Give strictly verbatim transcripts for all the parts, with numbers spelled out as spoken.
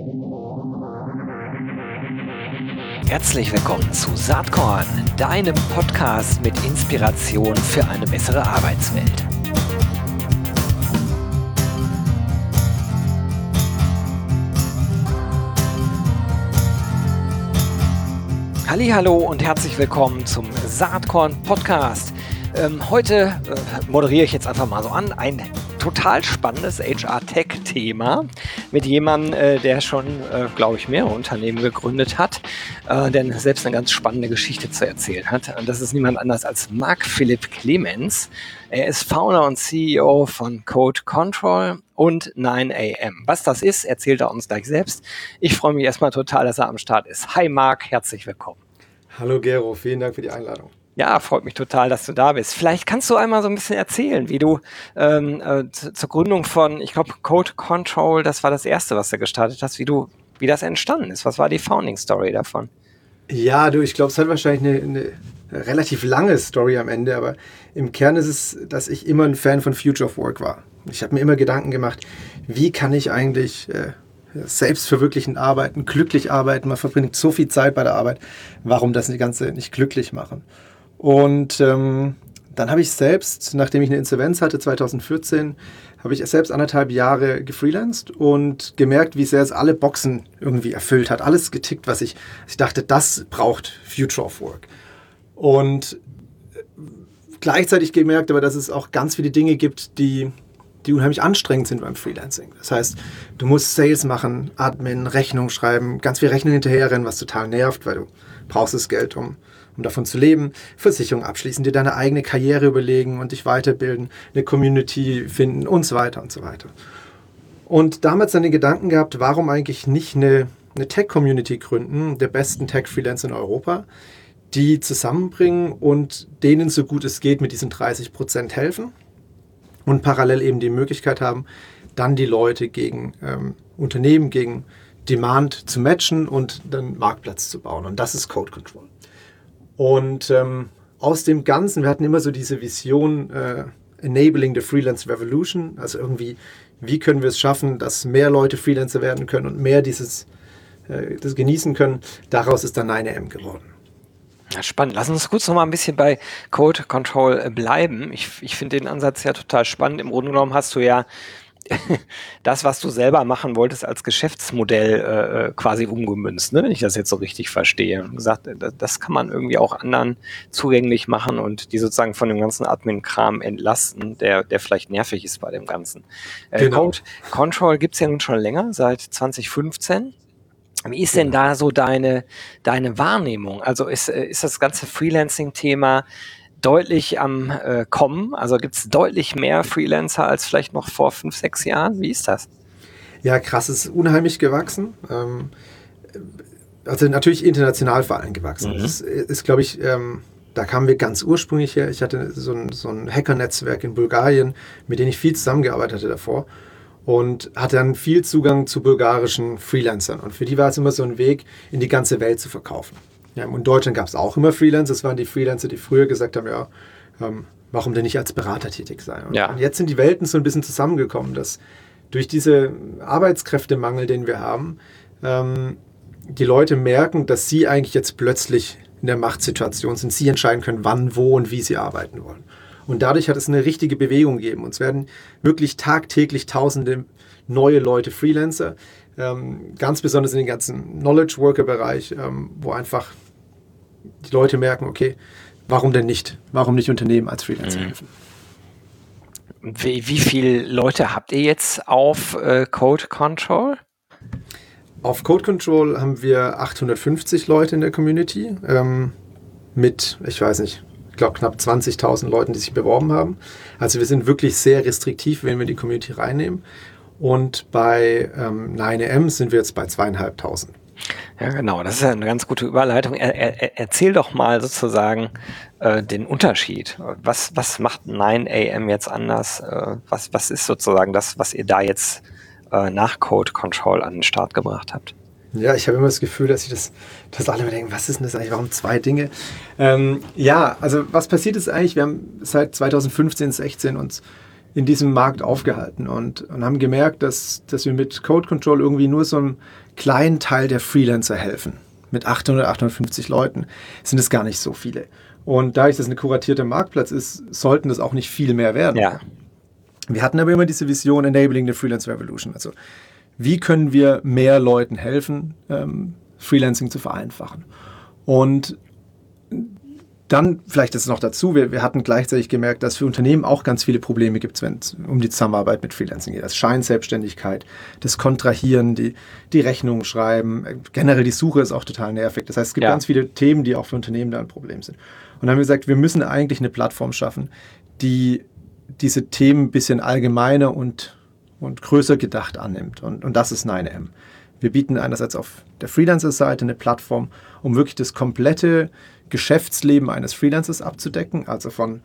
Herzlich willkommen zu Saatkorn, deinem Podcast mit Inspiration für eine bessere Arbeitswelt. Hallihallo und herzlich willkommen zum Saatkorn Podcast. Ähm, heute äh, moderiere ich jetzt einfach mal so an, ein total spannendes H R-Tech-Thema mit jemandem, äh, der schon, äh, glaube ich, mehrere Unternehmen gegründet hat, äh, der selbst eine ganz spannende Geschichte zu erzählen hat. Und das ist niemand anders als Marc-Philipp Clemens. Er ist Founder und C E O von Code Control und nine A M. Was das ist, erzählt er uns gleich selbst. Ich freue mich erstmal total, dass er am Start ist. Hi Marc, herzlich willkommen. Hallo Gero, vielen Dank für die Einladung. Ja, freut mich total, dass du da bist. Vielleicht kannst du einmal so ein bisschen erzählen, wie du ähm, äh, zu, zur Gründung von, ich glaube, Code Control, das war das erste, was du gestartet hast, wie du, wie das entstanden ist. Was war die Founding Story davon? Ja, du, ich glaube, es hat wahrscheinlich eine, eine relativ lange Story am Ende, aber im Kern ist es, dass ich immer ein Fan von Future of Work war. Ich habe mir immer Gedanken gemacht, wie kann ich eigentlich äh, selbstverwirklichend arbeiten, glücklich arbeiten. Man verbringt so viel Zeit bei der Arbeit. Warum das Ganze nicht glücklich machen? Und ähm, dann habe ich selbst, nachdem ich eine Insolvenz hatte, zwanzig vierzehn, habe ich selbst anderthalb Jahre gefreelanced und gemerkt, wie sehr es alle Boxen irgendwie erfüllt hat. Alles getickt, was ich, ich dachte, das braucht Future of Work. Und gleichzeitig gemerkt aber, dass es auch ganz viele Dinge gibt, die, die unheimlich anstrengend sind beim Freelancing. Das heißt, du musst Sales machen, Admin, Rechnung schreiben, ganz viel Rechnung hinterherrennen, was total nervt, weil du brauchst das Geld, um um davon zu leben, Versicherung abschließen, dir deine eigene Karriere überlegen und dich weiterbilden, eine Community finden und so weiter und so weiter. Und damals dann den Gedanken gehabt, warum eigentlich nicht eine, eine Tech-Community gründen, der besten Tech-Freelancer in Europa, die zusammenbringen und denen so gut es geht mit diesen dreißig Prozent helfen und parallel eben die Möglichkeit haben, dann die Leute gegen ähm, Unternehmen, gegen Demand zu matchen und dann Marktplatz zu bauen. Und das ist Code Control. Und ähm, aus dem Ganzen, wir hatten immer so diese Vision, äh, Enabling the Freelance Revolution, also irgendwie, wie können wir es schaffen, dass mehr Leute Freelancer werden können und mehr dieses, äh, das genießen können. Daraus ist dann nine A M geworden. Ja, spannend. Lass uns kurz noch mal ein bisschen bei Code Control bleiben. Ich, ich finde den Ansatz ja total spannend. Im Grunde genommen hast du ja das, was du selber machen wolltest, als Geschäftsmodell äh, quasi umgemünzt, ne? Wenn ich das jetzt so richtig verstehe. Und gesagt, das kann man irgendwie auch anderen zugänglich machen und die sozusagen von dem ganzen Admin-Kram entlasten, der, der vielleicht nervig ist bei dem Ganzen. Äh, genau. Code Control gibt es ja nun schon länger, seit zwanzig fünfzehn. Wie ist denn da so deine, deine Wahrnehmung? Also ist, ist das ganze Freelancing-Thema deutlich am äh, Kommen? Also gibt es deutlich mehr Freelancer als vielleicht noch vor fünf, sechs Jahren? Wie ist das? Ja, krass, es ist unheimlich gewachsen. Ähm, also natürlich international vor allem gewachsen. Mhm. Das ist, ist glaube ich, ähm, da kamen wir ganz ursprünglich her. Ich hatte so ein, so ein Hacker-Netzwerk in Bulgarien, mit dem ich viel zusammengearbeitet hatte davor und hatte dann viel Zugang zu bulgarischen Freelancern. Und für die war es immer so ein Weg, in die ganze Welt zu verkaufen. Ja, in Deutschland gab es auch immer Freelancer. Das waren die Freelancer, die früher gesagt haben, ja, ähm, warum denn nicht als Berater tätig sein? Und, ja. und jetzt sind die Welten so ein bisschen zusammengekommen, dass durch diese Arbeitskräftemangel, den wir haben, ähm, die Leute merken, dass sie eigentlich jetzt plötzlich in der Machtsituation sind. Sie entscheiden können, wann, wo und wie sie arbeiten wollen. Und dadurch hat es eine richtige Bewegung gegeben. Und es werden wirklich tagtäglich tausende neue Leute Freelancer, ähm, ganz besonders in den ganzen Knowledge-Worker-Bereich, ähm, wo einfach die Leute merken, okay, warum denn nicht? Warum nicht Unternehmen als Freelancer helfen? Wie, wie viele Leute habt ihr jetzt auf äh, Code Control? Auf Code Control haben wir achthundertfünfzig Leute in der Community ähm, mit, ich weiß nicht, ich glaube knapp zwanzigtausend Leuten, die sich beworben haben. Also wir sind wirklich sehr restriktiv, wenn wir in die Community reinnehmen. Und bei ähm, nine A M sind wir jetzt bei zweieinhalbtausend. Ja, genau. Das ist ja eine ganz gute Überleitung. Er, er, erzähl doch mal sozusagen äh, den Unterschied. Was, was macht nine A M jetzt anders? Äh, was, was ist sozusagen das, was ihr da jetzt äh, nach Code Control an den Start gebracht habt? Ja, ich habe immer das Gefühl, dass ich das, dass alle immer denken, was ist denn das eigentlich? Warum zwei Dinge? Ähm, ja, also was passiert ist eigentlich? Wir haben seit zwanzig fünfzehn, sechzehn uns in diesem Markt aufgehalten und, und haben gemerkt, dass, dass wir mit Code Control irgendwie nur so einem kleinen Teil der Freelancer helfen. Mit achthundert, achthundertfünfzig Leuten sind es gar nicht so viele. Und dadurch, dass es ein kuratierter Marktplatz ist, sollten das auch nicht viel mehr werden. Ja. Wir hatten aber immer diese Vision Enabling the Freelance Revolution. Also wie können wir mehr Leuten helfen, ähm, Freelancing zu vereinfachen? Und dann, vielleicht ist es noch dazu, wir, wir hatten gleichzeitig gemerkt, dass für Unternehmen auch ganz viele Probleme gibt, wenn es um die Zusammenarbeit mit Freelancing geht. Das Scheinselbstständigkeit, das Kontrahieren, die, die Rechnungen schreiben, generell die Suche ist auch total nervig. Das heißt, es gibt ja. ganz viele Themen, die auch für Unternehmen da ein Problem sind. Und dann haben wir gesagt, wir müssen eigentlich eine Plattform schaffen, die diese Themen ein bisschen allgemeiner und, und größer gedacht annimmt. Und, und das ist nine A M. Wir bieten einerseits auf der Freelancer-Seite eine Plattform, um wirklich das komplette Geschäftsleben eines Freelancers abzudecken, also von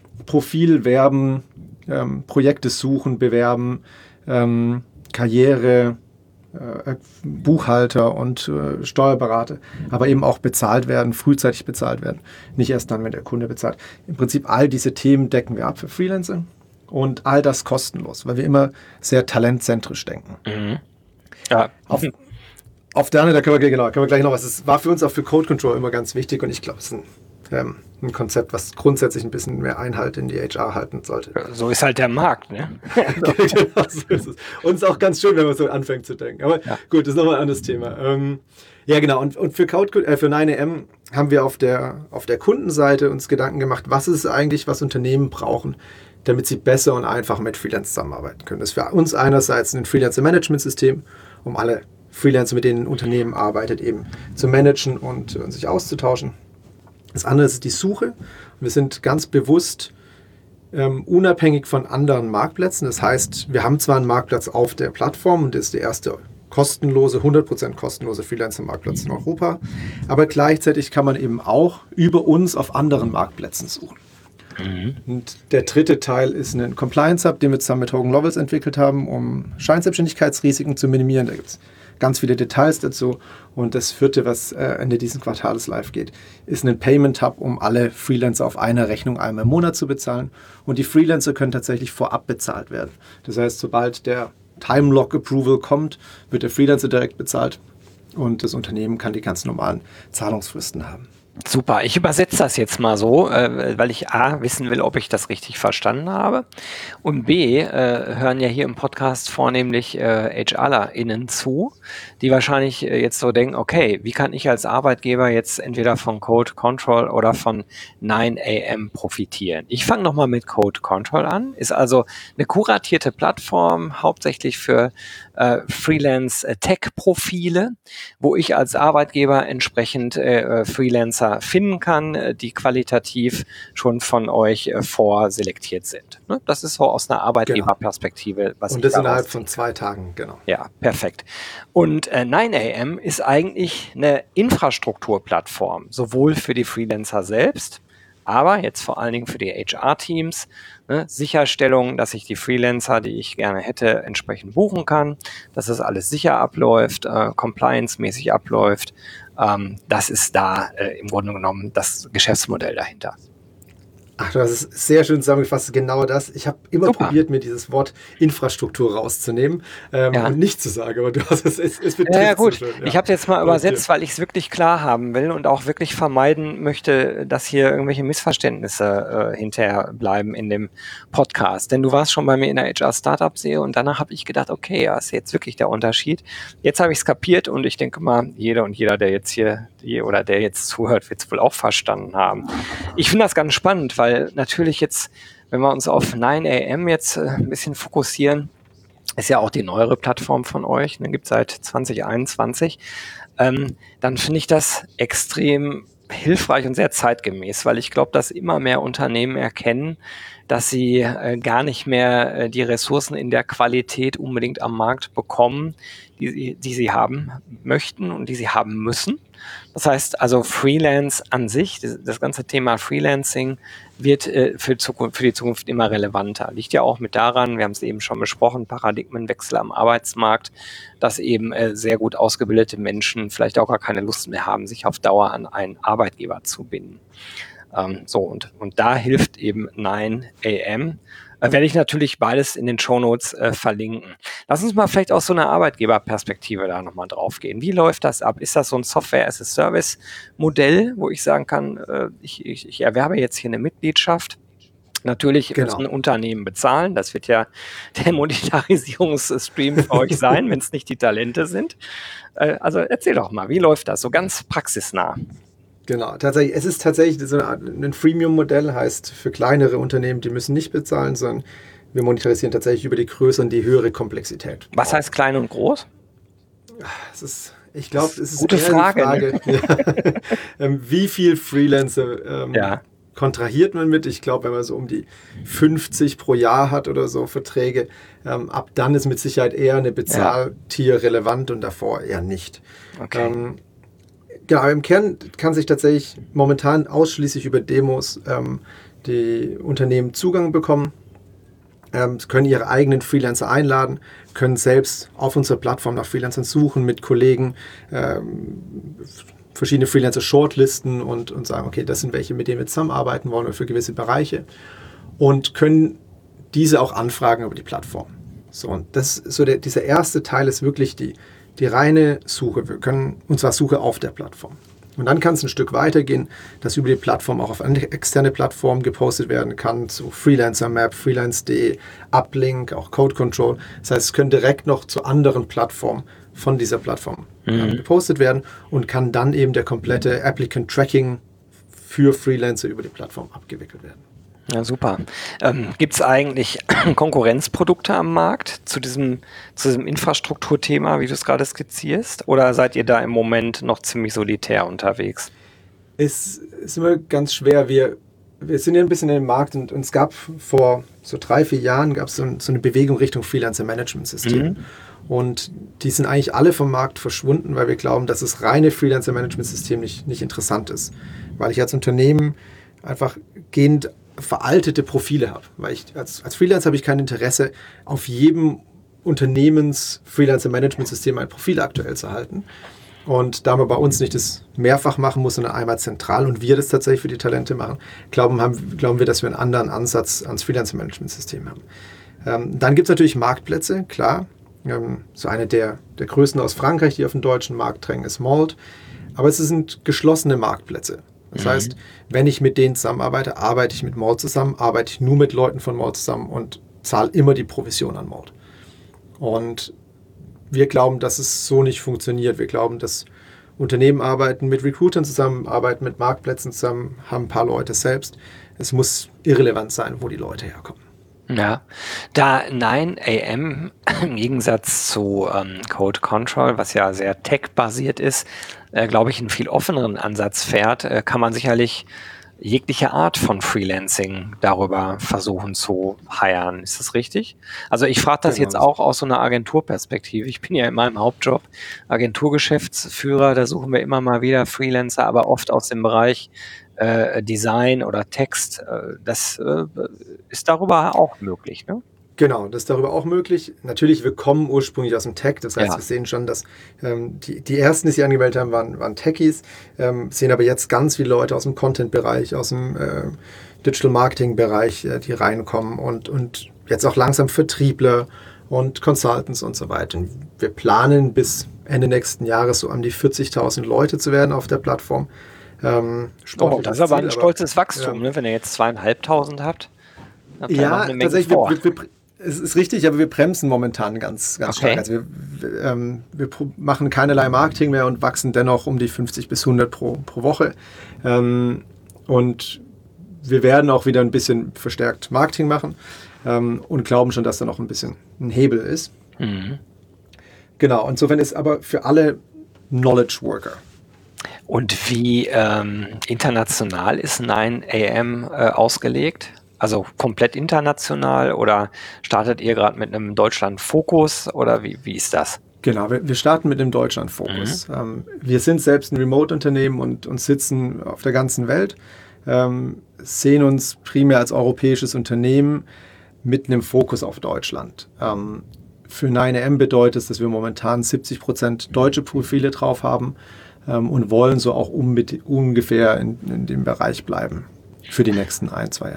Profil werben, ähm, Projekte suchen, bewerben, ähm, Karriere, äh, Buchhalter und äh, Steuerberater, aber eben auch bezahlt werden, frühzeitig bezahlt werden, nicht erst dann, wenn der Kunde bezahlt. Im Prinzip all diese Themen decken wir ab für Freelancer und all das kostenlos, weil wir immer sehr talentzentrisch denken. Mhm. Ja. Auf, auf der anderen, da können wir, genau, können wir gleich noch was. Es war für uns auch für Code Control immer ganz wichtig und ich glaube, es ist ein, ähm, ein Konzept, was grundsätzlich ein bisschen mehr Einhalt in die H R halten sollte. So ist halt der Markt, ne? Genau, so ist es. Und es ist auch ganz schön, wenn man so anfängt zu denken. Aber ja. gut, das ist nochmal ein anderes Thema. Ähm, ja, genau. Und, und für, Code, äh, für nine A M haben wir auf der, auf der Kundenseite uns Gedanken gemacht, was ist eigentlich, was Unternehmen brauchen, damit sie besser und einfach mit Freelance zusammenarbeiten können. Das ist für uns einerseits ein Freelancer-Management-System, um alle Freelancer, mit denen ein Unternehmen arbeitet, eben zu managen und, und sich auszutauschen. Das andere ist die Suche. Wir sind ganz bewusst ähm, unabhängig von anderen Marktplätzen. Das heißt, wir haben zwar einen Marktplatz auf der Plattform und das ist der erste kostenlose, hundert Prozent kostenlose Freelancer-Marktplatz in Europa, aber gleichzeitig kann man eben auch über uns auf anderen Marktplätzen suchen. Mhm. Und der dritte Teil ist ein Compliance Hub, den wir zusammen mit Hogan Lovells entwickelt haben, um Scheinselbstständigkeitsrisiken zu minimieren. Da gibt es ganz viele Details dazu. Und das vierte, was äh, Ende dieses Quartals live geht, ist ein Payment Hub, um alle Freelancer auf einer Rechnung einmal im Monat zu bezahlen. Und die Freelancer können tatsächlich vorab bezahlt werden. Das heißt, sobald der Time Lock Approval kommt, wird der Freelancer direkt bezahlt und das Unternehmen kann die ganz normalen Zahlungsfristen haben. Super, ich übersetze das jetzt mal so, äh, weil ich A, wissen will, ob ich das richtig verstanden habe und B, äh, hören ja hier im Podcast vornehmlich äh, HRlerInnen zu, die wahrscheinlich äh, jetzt so denken, okay, wie kann ich als Arbeitgeber jetzt entweder von Code Control oder von nine A M profitieren? Ich fange nochmal mit Code Control an, ist also eine kuratierte Plattform, hauptsächlich für äh, Freelance-Tech-Profile, wo ich als Arbeitgeber entsprechend äh, Freelancer finden kann, die qualitativ schon von euch äh, vorselektiert sind. Ne? Das ist so aus einer Arbeitgeberperspektive. Was und das innerhalb von zwei Tagen, genau. Ja, perfekt. Und äh, nine A M ist eigentlich eine Infrastrukturplattform, sowohl für die Freelancer selbst, aber jetzt vor allen Dingen für die H R-Teams, ne, Sicherstellung, dass ich die Freelancer, die ich gerne hätte, entsprechend buchen kann, dass das alles sicher abläuft, äh, compliance-mäßig abläuft. Ähm, das ist da äh, im Grunde genommen das Geschäftsmodell dahinter. Ach, das ist sehr schön zusammengefasst, genau das. Ich habe immer Super. probiert, mir dieses Wort Infrastruktur rauszunehmen ähm, ja. und nicht zu sagen, aber du hast es, es, es Ja, ja gut, so schön, ja. Ich habe es jetzt mal übersetzt, weil ich es wirklich klar haben will und auch wirklich vermeiden möchte, dass hier irgendwelche Missverständnisse äh, hinterher bleiben in dem Podcast. Denn du warst schon bei mir in der H R-Startup-Serie und danach habe ich gedacht, okay, ja, ist jetzt wirklich der Unterschied. Jetzt habe ich es kapiert und ich denke mal, jeder und jeder, der jetzt hier die, oder der jetzt zuhört, wird es wohl auch verstanden haben. Ich finde das ganz spannend, weil Weil natürlich jetzt, wenn wir uns auf nine A M jetzt äh, ein bisschen fokussieren, ist ja auch die neuere Plattform von euch, ne, gibt es seit zwanzig einundzwanzig, ähm, dann finde ich das extrem hilfreich und sehr zeitgemäß, weil ich glaube, dass immer mehr Unternehmen erkennen, dass sie äh, gar nicht mehr äh, die Ressourcen in der Qualität unbedingt am Markt bekommen, die, die sie haben möchten und die sie haben müssen. Das heißt also Freelance an sich, das, das ganze Thema Freelancing wird äh, für, Zukunft, für die Zukunft immer relevanter. Liegt ja auch mit daran, wir haben es eben schon besprochen, Paradigmenwechsel am Arbeitsmarkt, dass eben äh, sehr gut ausgebildete Menschen vielleicht auch gar keine Lust mehr haben, sich auf Dauer an einen Arbeitgeber zu binden. Ähm, so und, und da hilft eben nine A M Da werde ich natürlich beides in den Shownotes äh, verlinken. Lass uns mal vielleicht aus so einer Arbeitgeberperspektive da nochmal drauf gehen. Wie läuft das ab? Ist das so ein Software-as-a-Service-Modell, wo ich sagen kann, äh, ich, ich, ich erwerbe jetzt hier eine Mitgliedschaft? Natürlich Genau. müssen Unternehmen bezahlen. Das wird ja der Monetarisierungsstream für euch sein, wenn es nicht die Talente sind. Äh, also erzähl doch mal, wie läuft das so ganz praxisnah? Genau, tatsächlich, es ist tatsächlich so eine Art, ein Freemium-Modell, heißt für kleinere Unternehmen, die müssen nicht bezahlen, sondern wir monetarisieren tatsächlich über die Größe und die höhere Komplexität. Was heißt klein und groß? Es ist, ich glaube, es ist gute eher Frage, die Frage, ne? ja, ähm, wie viel Freelancer ähm, Ja. kontrahiert man mit. Ich glaube, wenn man so um die fünfzig pro Jahr hat oder so Verträge, ähm, ab dann ist mit Sicherheit eher eine Bezahltier relevant und davor eher nicht. Okay. Ähm, Genau, im Kern kann sich tatsächlich momentan ausschließlich über Demos ähm, die Unternehmen Zugang bekommen, ähm, können ihre eigenen Freelancer einladen, können selbst auf unserer Plattform nach Freelancern suchen, mit Kollegen ähm, verschiedene Freelancer shortlisten und, und sagen, okay, das sind welche, mit denen wir zusammenarbeiten wollen oder für gewisse Bereiche und können diese auch anfragen über die Plattform. So, und das, so der, dieser erste Teil ist wirklich die Die reine Suche. Wir können, und zwar Suche auf der Plattform. Und dann kann es ein Stück weitergehen, dass über die Plattform auch auf eine externe Plattform gepostet werden kann, zu Freelancer Map, Freelance punkt de, Uplink, auch Code Control. Das heißt, es können direkt noch zu anderen Plattformen von dieser Plattform mhm. gepostet werden und kann dann eben der komplette Applicant Tracking für Freelancer über die Plattform abgewickelt werden. Ja, super. Ähm, gibt es eigentlich Konkurrenzprodukte am Markt zu diesem, zu diesem Infrastrukturthema, wie du es gerade skizzierst? Oder seid ihr da im Moment noch ziemlich solitär unterwegs? Es ist immer ganz schwer. Wir, wir sind ja ein bisschen in dem Markt und, und es gab vor so drei, vier Jahren gab es so, so eine Bewegung Richtung Freelancer-Management-System. Mhm. Und die sind eigentlich alle vom Markt verschwunden, weil wir glauben, dass das reine Freelancer-Management-System nicht, nicht interessant ist. Weil ich als Unternehmen einfach gehend veraltete Profile habe. Weil ich als, als Freelancer habe ich kein Interesse, auf jedem Unternehmens-Freelancer-Management-System ein Profil aktuell zu halten. Und da man bei uns nicht das mehrfach machen muss, sondern einmal zentral und wir das tatsächlich für die Talente machen, glauben, haben, glauben wir, dass wir einen anderen Ansatz ans Freelancer-Management-System haben. Ähm, dann gibt es natürlich Marktplätze, klar. Ähm, so eine der, der größten aus Frankreich, die auf den deutschen Markt drängen, ist Malt. Aber es sind geschlossene Marktplätze. Das mhm. heißt, wenn ich mit denen zusammenarbeite, arbeite ich mit Malt zusammen, arbeite ich nur mit Leuten von Malt zusammen und zahle immer die Provision an Malt. Und wir glauben, dass es so nicht funktioniert. Wir glauben, dass Unternehmen arbeiten mit Recruitern zusammen, arbeiten mit Marktplätzen zusammen, haben ein paar Leute selbst. Es muss irrelevant sein, wo die Leute herkommen. Ja, da nine A M im Gegensatz zu ähm, Code Control, was ja sehr tech-basiert ist, äh, glaube ich, einen viel offeneren Ansatz fährt, äh, kann man sicherlich jegliche Art von Freelancing darüber versuchen zu hiren. Ist das richtig? Also ich frage das genau. jetzt auch aus so einer Agenturperspektive. Ich bin ja in meinem Hauptjob Agenturgeschäftsführer, da suchen wir immer mal wieder Freelancer, aber oft aus dem Bereich äh, Design oder Text. Äh, das äh, ist darüber auch möglich, ne? Genau, das ist darüber auch möglich. Natürlich, wir kommen ursprünglich aus dem Tech. Das heißt, Ja. wir sehen schon, dass ähm, die, die ersten, die sich angemeldet haben, waren, waren Techies. Ähm, sehen aber jetzt ganz viele Leute aus dem Content-Bereich, aus dem äh, Digital-Marketing-Bereich, äh, die reinkommen und, und jetzt auch langsam Vertriebler und Consultants und so weiter. Und wir planen bis Ende nächsten Jahres so an die vierzigtausend Leute zu werden auf der Plattform. Ähm, oh, das ist aber ein Ziel, stolzes Wachstum, ja. ne? Wenn ihr jetzt zweieinhalbtausend habt. habt ihr noch Ja, eine Menge tatsächlich. vor. Wir, wir, wir, es ist richtig, aber wir bremsen momentan ganz, ganz Okay. stark. Also wir, wir, ähm, wir pro- machen keinerlei Marketing mehr und wachsen dennoch um die fünfzig bis hundert pro, pro Woche. Ähm, und wir werden auch wieder ein bisschen verstärkt Marketing machen ähm, und glauben schon, dass da noch ein bisschen ein Hebel ist. Mhm. Genau, insofern ist aber für alle Knowledge Worker. Und wie ähm, international ist nine A M äh, ausgelegt? Also komplett international oder startet ihr gerade mit einem Deutschland-Fokus oder wie, wie ist das? Genau, wir, wir starten mit dem Deutschland-Fokus. Mhm. Ähm, wir sind selbst ein Remote-Unternehmen und, und sitzen auf der ganzen Welt, ähm, sehen uns primär als europäisches Unternehmen mit einem Fokus auf Deutschland. Ähm, für nine A M bedeutet es, dass wir momentan siebzig Prozent deutsche Profile drauf haben ähm, und wollen so auch um mit, ungefähr in, in dem Bereich bleiben für die nächsten ein, zwei Jahre.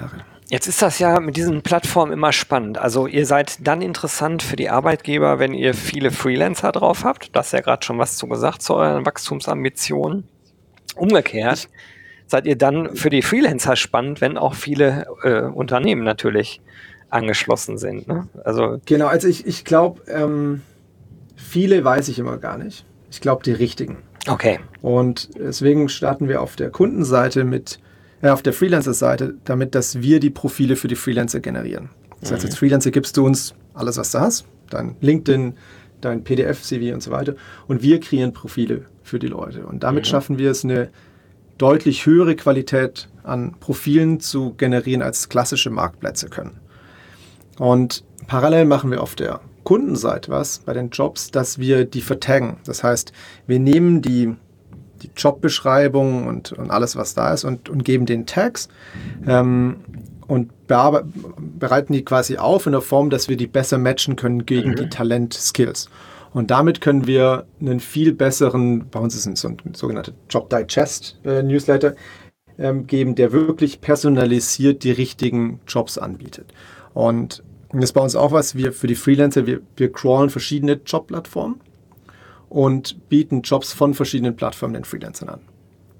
Jetzt ist das ja mit diesen Plattformen immer spannend. Also ihr seid dann interessant für die Arbeitgeber, wenn ihr viele Freelancer drauf habt. Du hast ja gerade schon was zu gesagt zu euren Wachstumsambitionen. Umgekehrt seid ihr dann für die Freelancer spannend, wenn auch viele äh, Unternehmen natürlich angeschlossen sind. Ne? Also genau, also ich, ich glaube, ähm, viele weiß ich immer gar nicht. Ich glaube, die richtigen. Okay. Und deswegen starten wir auf der Kundenseite mit, äh, auf der Freelancer-Seite, damit, dass wir die Profile für die Freelancer generieren. Das heißt, als Freelancer gibst du uns alles, was du hast, dein LinkedIn, dein P D F-C V und so weiter. Und wir kreieren Profile für die Leute. Und damit mhm. schaffen wir es, eine deutlich höhere Qualität an Profilen zu generieren, als klassische Marktplätze können. Und parallel machen wir auf der Kundenseite was bei den Jobs, dass wir die vertaggen. Das heißt, wir nehmen die, die Jobbeschreibung und, und alles, was da ist, und, und geben den Tags ähm, und bearbe- bereiten die quasi auf in der Form, dass wir die besser matchen können gegen mhm. die Talent-Skills. Und damit können wir einen viel besseren, bei uns ist es so ein sogenannter Job Digest äh, Newsletter, ähm, geben, der wirklich personalisiert die richtigen Jobs anbietet. Und das ist bei uns auch was, wir für die Freelancer, wir, wir crawlen verschiedene Jobplattformen und bieten Jobs von verschiedenen Plattformen den Freelancern an.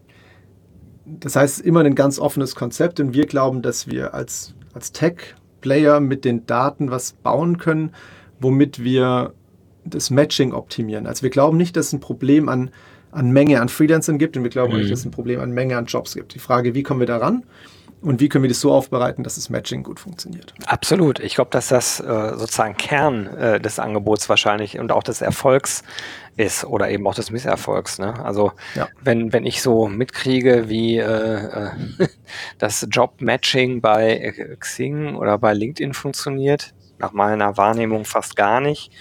Das heißt, es ist immer ein ganz offenes Konzept, und wir glauben, dass wir als, als Tech-Player mit den Daten was bauen können, womit wir das Matching optimieren. Also wir glauben nicht, dass es ein Problem an, an Menge an Freelancern gibt, und wir glauben mhm. nicht, dass es ein Problem an Menge an Jobs gibt. Die Frage, wie kommen wir da ran? Und wie können wir das so aufbereiten, dass das Matching gut funktioniert? Absolut. Ich glaube, dass das äh, sozusagen Kern äh, des Angebots wahrscheinlich und auch des Erfolgs ist oder eben auch des Misserfolgs. Ne? Also ja. wenn, wenn ich so mitkriege, wie äh, äh, das Job-Matching bei Xing oder bei LinkedIn funktioniert, nach meiner Wahrnehmung fast gar nicht,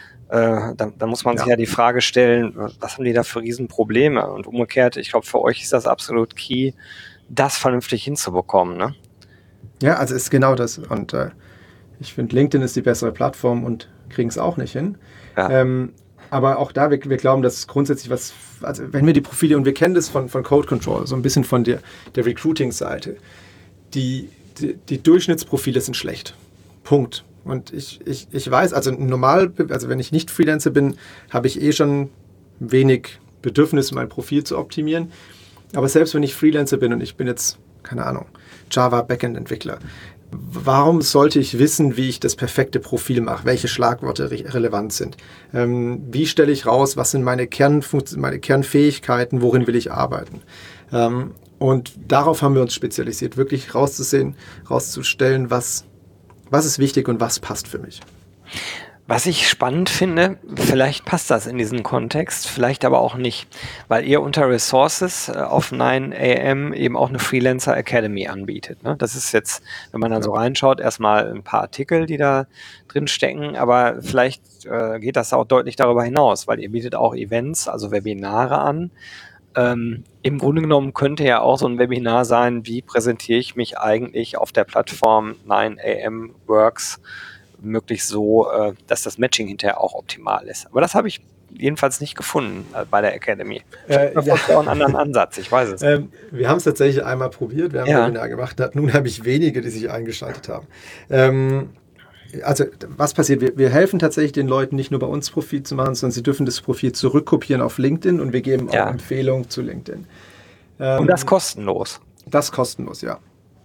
äh, dann, dann muss man ja. sich ja die Frage stellen, was haben die da für Riesenprobleme? Und umgekehrt, ich glaube, für euch ist das absolut key, das vernünftig hinzubekommen, ne? Ja, also ist genau das. Und äh, ich finde, LinkedIn ist die bessere Plattform und kriegen es auch nicht hin. Ja. Ähm, aber auch da, wir, wir glauben, dass grundsätzlich was, also wenn wir die Profile, und wir kennen das von, von Code Control, so ein bisschen von der, der Recruiting-Seite, die, die, die Durchschnittsprofile sind schlecht. Punkt. Und ich, ich, ich weiß, also normal, also wenn ich nicht Freelancer bin, habe ich eh schon wenig Bedürfnis, mein Profil zu optimieren. Aber selbst wenn ich Freelancer bin und ich bin jetzt, keine Ahnung, Java Backend-Entwickler, warum sollte ich wissen, wie ich das perfekte Profil mache, welche Schlagworte re- relevant sind? Ähm, wie stelle ich raus, was sind meine, Kernfunkt- meine Kernfähigkeiten, worin will ich arbeiten? Ähm, und darauf haben wir uns spezialisiert, wirklich rauszusehen, rauszustellen, was, was ist wichtig und was passt für mich. Was ich spannend finde, vielleicht passt das in diesen Kontext, vielleicht aber auch nicht, weil ihr unter Resources äh, auf nine a m eben auch eine Freelancer Academy anbietet. Ne? Das ist jetzt, wenn man dann ja. so reinschaut, erstmal ein paar Artikel, die da drin stecken, aber vielleicht äh, geht das auch deutlich darüber hinaus, weil ihr bietet auch Events, also Webinare an. Ähm, im Grunde genommen könnte ja auch so ein Webinar sein, wie präsentiere ich mich eigentlich auf der Plattform nine a m Works möglichst so, äh, dass das Matching hinterher auch optimal ist. Aber das habe ich jedenfalls nicht gefunden äh, bei der Academy. Äh, das ja. ist auch einen anderen Ansatz, ich weiß es. Ähm, wir haben es tatsächlich einmal probiert, wir haben ja. ein Webinar gemacht, nun habe ich wenige, die sich eingeschaltet haben. Ähm, also was passiert? Wir, wir helfen tatsächlich den Leuten, nicht nur bei uns Profil zu machen, sondern sie dürfen das Profil zurückkopieren auf LinkedIn, und wir geben auch ja. Empfehlungen zu LinkedIn. Ähm, und das kostenlos? Das kostenlos, ja.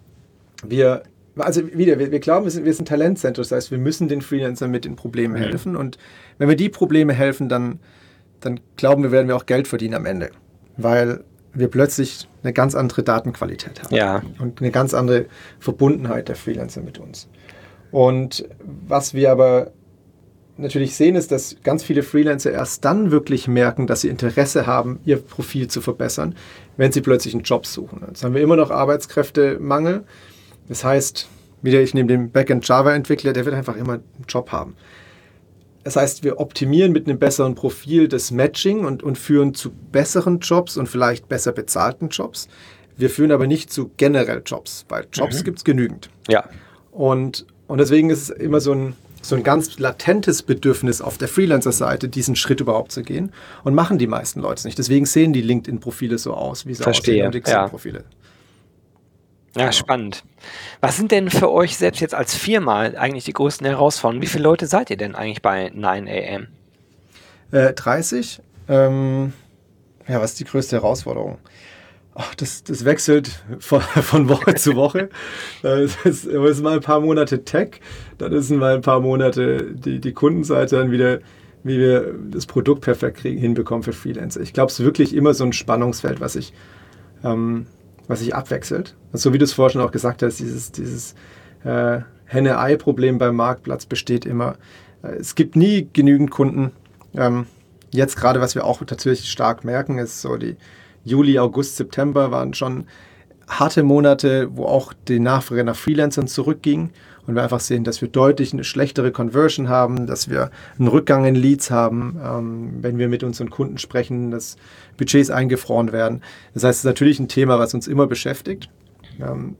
Wir Also wieder, wir, wir glauben, wir sind, wir sind Talentcenter, das heißt, wir müssen den Freelancern mit den Problemen mhm. helfen, und wenn wir die Probleme helfen, dann, dann glauben wir, werden wir auch Geld verdienen am Ende, weil wir plötzlich eine ganz andere Datenqualität haben ja. und eine ganz andere Verbundenheit der Freelancer mit uns. Und was wir aber natürlich sehen, ist, dass ganz viele Freelancer erst dann wirklich merken, dass sie Interesse haben, ihr Profil zu verbessern, wenn sie plötzlich einen Job suchen. Jetzt haben wir immer noch Arbeitskräftemangel. Das heißt, wieder ich nehme den Backend-Java-Entwickler, der wird einfach immer einen Job haben. Das heißt, wir optimieren mit einem besseren Profil das Matching und, und führen zu besseren Jobs und vielleicht besser bezahlten Jobs. Wir führen aber nicht zu generell Jobs, weil Jobs mhm. gibt es genügend. Ja. Und, und deswegen ist es immer so ein, so ein ganz latentes Bedürfnis auf der Freelancer-Seite, diesen Schritt überhaupt zu gehen. Und machen die meisten Leute nicht. Deswegen sehen die LinkedIn-Profile so aus, wie sie Verstehe. aussehen, und die Xing-Profile. Ja. Ja, Genau. spannend. Was sind denn für euch selbst jetzt als Firma eigentlich die größten Herausforderungen? Wie viele Leute seid ihr denn eigentlich bei nine a m? Äh, dreißig. Ähm, ja, was ist die größte Herausforderung? Ach, das, das wechselt von, von Woche zu Woche. Äh, Es ist, es ist mal ein paar Monate Tech, dann ist mal ein paar Monate die, die Kundenseite, dann wieder, wie wir das Produkt perfekt kriegen, hinbekommen für Freelancer. Ich glaube, es ist wirklich immer so ein Spannungsfeld, was sich ähm, was sich abwechselt. Also, so wie du es vorhin schon auch gesagt hast, dieses, dieses äh, Henne-Ei-Problem beim Marktplatz besteht immer. Äh, es gibt nie genügend Kunden. Ähm, jetzt gerade, was wir auch tatsächlich stark merken, ist so die Juli, August, September waren schon harte Monate, wo auch die Nachfrage nach Freelancern zurückging und wir einfach sehen, dass wir deutlich eine schlechtere Conversion haben, dass wir einen Rückgang in Leads haben, ähm, wenn wir mit unseren Kunden sprechen, dass Budgets eingefroren werden. Das heißt, es ist natürlich ein Thema, was uns immer beschäftigt. Ähm,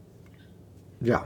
ja.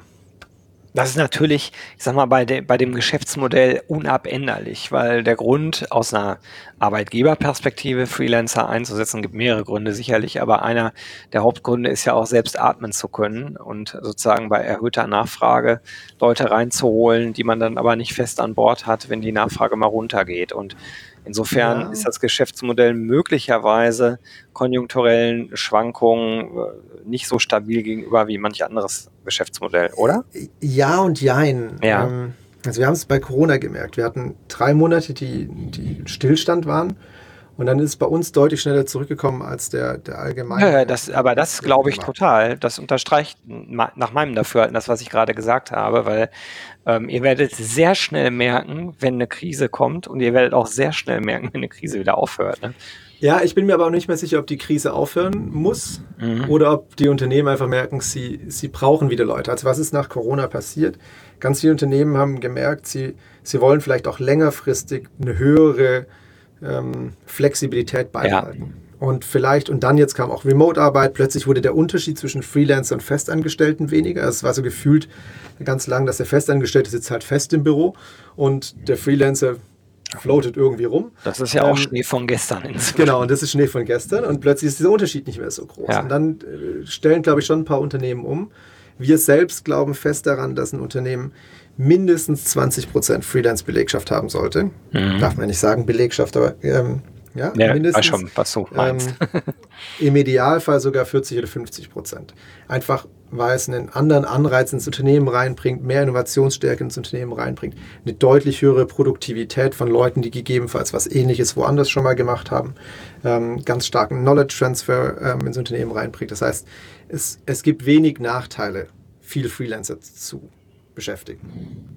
Das ist natürlich, ich sag mal, bei, de, bei dem Geschäftsmodell unabänderlich, weil der Grund aus einer Arbeitgeberperspektive Freelancer einzusetzen, gibt mehrere Gründe sicherlich, aber einer der Hauptgründe ist ja auch selbst atmen zu können und sozusagen bei erhöhter Nachfrage Leute reinzuholen, die man dann aber nicht fest an Bord hat, wenn die Nachfrage mal runtergeht. Und insofern Ja. ist das Geschäftsmodell möglicherweise konjunkturellen Schwankungen nicht so stabil gegenüber wie manch anderes Geschäftsmodell, oder? Ja und jein. Ja. Ähm, also wir haben es bei Corona gemerkt. Wir hatten drei Monate, die, die Stillstand waren. Und dann ist es bei uns deutlich schneller zurückgekommen als der, der allgemeine. Ja, das, aber das glaube ich total. Das unterstreicht ma- nach meinem Dafürhalten das, was ich gerade gesagt habe, weil ähm, ihr werdet sehr schnell merken, wenn eine Krise kommt und ihr werdet auch sehr schnell merken, wenn eine Krise wieder aufhört. Ne? Ja, ich bin mir aber auch nicht mehr sicher, ob die Krise aufhören muss Mhm. oder ob die Unternehmen einfach merken, sie, sie brauchen wieder Leute. Also was ist nach Corona passiert? Ganz viele Unternehmen haben gemerkt, sie, sie wollen vielleicht auch längerfristig eine höhere ähm, Flexibilität beibehalten. Und vielleicht, und dann jetzt kam auch Remote-Arbeit, plötzlich wurde der Unterschied zwischen Freelancer und Festangestellten weniger. Es war so gefühlt ganz lang, dass der Festangestellte sitzt halt fest im Büro und der Freelancer floatet irgendwie rum. Das ist ja auch Ähm, Schnee von gestern. inzwischen. Genau, und das ist Schnee von gestern und plötzlich ist dieser Unterschied nicht mehr so groß. Ja. Und dann äh, stellen, glaube ich, schon ein paar Unternehmen um. Wir selbst glauben fest daran, dass ein Unternehmen mindestens zwanzig Prozent Freelance-Belegschaft haben sollte. Mhm. Darf man nicht sagen Belegschaft, aber ähm, ja, Ja, mindestens. weiß schon, was du meinst. Ähm, Im Idealfall sogar vierzig oder fünfzig Prozent. Einfach, weil es einen anderen Anreiz ins Unternehmen reinbringt, mehr Innovationsstärke ins Unternehmen reinbringt, eine deutlich höhere Produktivität von Leuten, die gegebenenfalls was Ähnliches woanders schon mal gemacht haben, ähm, ganz starken Knowledge Transfer ähm, ins Unternehmen reinbringt. Das heißt, es, es gibt wenig Nachteile, viele Freelancer zu beschäftigen.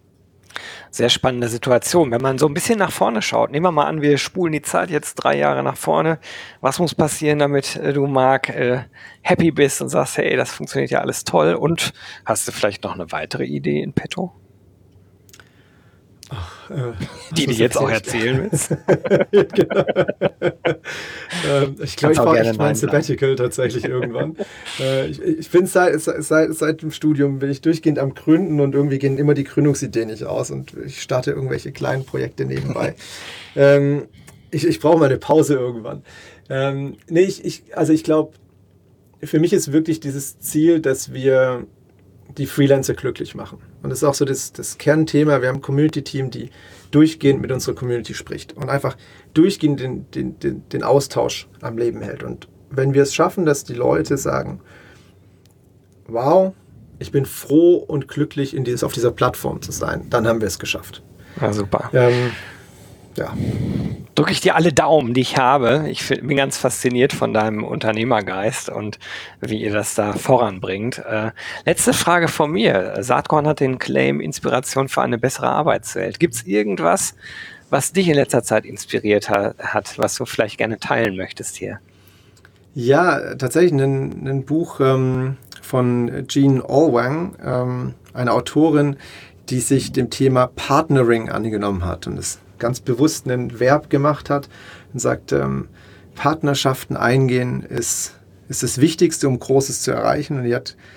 Sehr spannende Situation. Wenn man so ein bisschen nach vorne schaut, nehmen wir mal an, wir spulen die Zeit jetzt drei Jahre nach vorne. Was muss passieren, damit äh, du, Marc, äh, happy bist und sagst, hey, das funktioniert ja alles toll? Und hast du vielleicht noch eine weitere Idee in petto, Ach, äh, die du jetzt auch erzählen willst? genau. ähm, ich glaube, ich auch brauche gerne echt mein Nein sagen. Sabbatical tatsächlich irgendwann. äh, ich ich bin seit, seit, seit dem Studium bin ich durchgehend am Gründen und irgendwie gehen immer die Gründungsideen nicht aus und ich starte irgendwelche kleinen Projekte nebenbei. ähm, ich ich brauche mal eine Pause irgendwann. Ähm, nee, ich, ich, also ich glaube, für mich ist wirklich dieses Ziel, dass wir die Freelancer glücklich machen. Und das ist auch so das, das Kernthema. Wir haben ein Community-Team, die durchgehend mit unserer Community spricht und einfach durchgehend den, den, den, den Austausch am Leben hält. Und wenn wir es schaffen, dass die Leute sagen, wow, ich bin froh und glücklich, in dieses, auf dieser Plattform zu sein, dann haben wir es geschafft. Ja, super. Ähm, ja. Drücke ich dir alle Daumen, die ich habe. Ich find, bin ganz fasziniert von deinem Unternehmergeist und wie ihr das da voranbringt. Äh, letzte Frage von mir. Saatkorn hat den Claim Inspiration für eine bessere Arbeitswelt. Gibt es irgendwas, was dich in letzter Zeit inspiriert ha- hat, was du vielleicht gerne teilen möchtest hier? Ja, tatsächlich ein, ein Buch ähm, von Jean Allwang, ähm, eine Autorin, die sich dem Thema Partnering angenommen hat und es ganz bewusst ein Verb gemacht hat und sagt, ähm, Partnerschaften eingehen ist, ist das Wichtigste, um Großes zu erreichen. Und die hat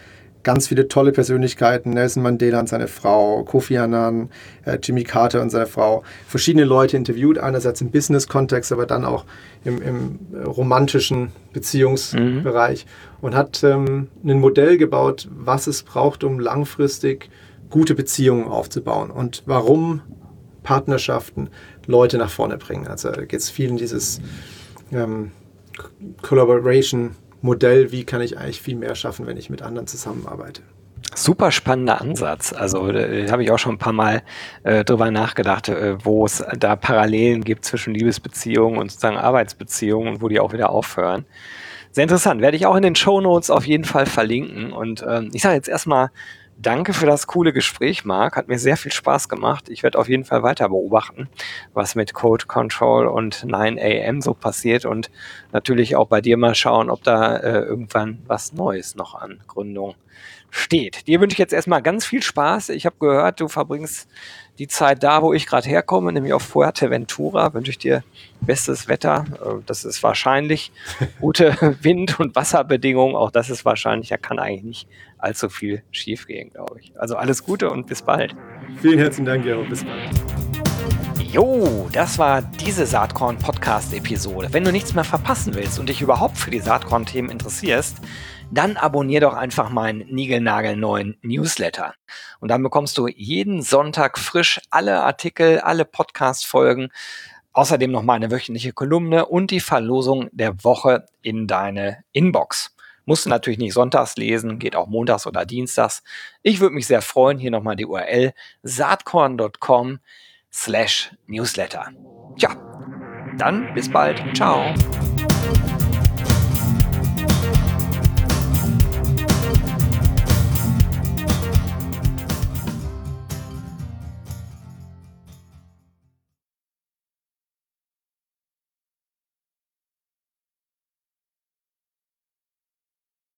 ganz viele tolle Persönlichkeiten, Nelson Mandela und seine Frau, Kofi Annan, äh, Jimmy Carter und seine Frau, verschiedene Leute interviewt, einerseits im Business-Kontext, aber dann auch im, im romantischen Beziehungsbereich mhm. und hat ähm, ein Modell gebaut, was es braucht, um langfristig gute Beziehungen aufzubauen und warum Partnerschaften Leute nach vorne bringen. Also da geht es viel in dieses ähm, Collaboration-Modell, wie kann ich eigentlich viel mehr schaffen, wenn ich mit anderen zusammenarbeite. Super spannender Ansatz. Also da habe ich auch schon ein paar Mal äh, drüber nachgedacht, äh, wo es da Parallelen gibt zwischen Liebesbeziehungen und sozusagen Arbeitsbeziehungen und wo die auch wieder aufhören. Sehr interessant. Werde ich auch in den Shownotes auf jeden Fall verlinken. Und ähm, ich sage jetzt erstmal danke für das coole Gespräch, Marc. Hat mir sehr viel Spaß gemacht. Ich werde auf jeden Fall weiter beobachten, was mit Code Control und nine a m so passiert und natürlich auch bei dir mal schauen, ob da äh, irgendwann was Neues noch an Gründung steht. Dir wünsche ich jetzt erstmal ganz viel Spaß. Ich habe gehört, du verbringst die Zeit da, wo ich gerade herkomme, nämlich auf Fuerteventura. Wünsche ich dir bestes Wetter. Das ist wahrscheinlich gute Wind- und Wasserbedingungen. Auch das ist wahrscheinlich, da kann eigentlich nicht allzu viel schief gehen, glaube ich. Also alles Gute und bis bald. Vielen herzlichen Dank, Gero. Bis bald. Jo, das war diese Saatkorn-Podcast-Episode. Wenn du nichts mehr verpassen willst und dich überhaupt für die Saatkorn-Themen interessierst, dann abonnier doch einfach meinen niegelnagelneuen Newsletter. Und dann bekommst du jeden Sonntag frisch alle Artikel, alle Podcast-Folgen, außerdem noch meine wöchentliche Kolumne und die Verlosung der Woche in deine Inbox. Musst du natürlich nicht sonntags lesen, geht auch montags oder dienstags. Ich würde mich sehr freuen, hier nochmal die U R L saatkorn punkt com slash newsletter. Tja, dann bis bald. Ciao.